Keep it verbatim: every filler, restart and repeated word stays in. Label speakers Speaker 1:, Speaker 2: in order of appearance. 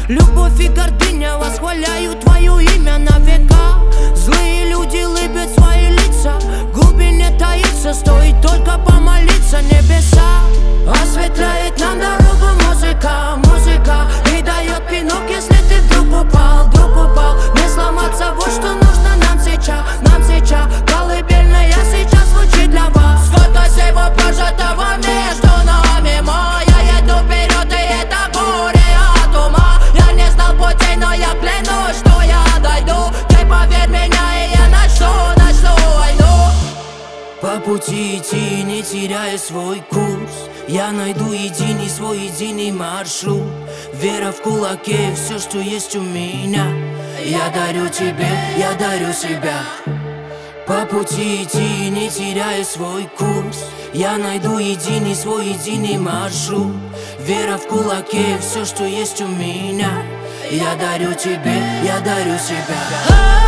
Speaker 1: Любовь и гордыня восхваляют твое имя на века. Злые люди лыбят свои лица, в глубине таится, стоит только помолиться. Небеса осветляет нам дорогу музыка, музыка. И дает пинок, если ты вдруг упал, вдруг упал. Не сломаться, вот что нужно нам сейчас, нам сейчас. Колыбельная сейчас звучит для вас. Сколько всего прожитого между нами, ма. Я еду вперед, и это горе от ума. Я не знал путей, но я клянусь, что я дойду. Ты поверь меня, и я начну, начну войну. По пути идти, не теряя свой курс, я найду единый свой единый маршрут. Вера в кулаке, все, что есть у меня, я дарю тебе, я дарю себя. По пути идти, не теряя свой курс, я найду единый свой единый маршрут. Вера в кулаке, все, что есть у меня, я дарю тебе, я дарю себя.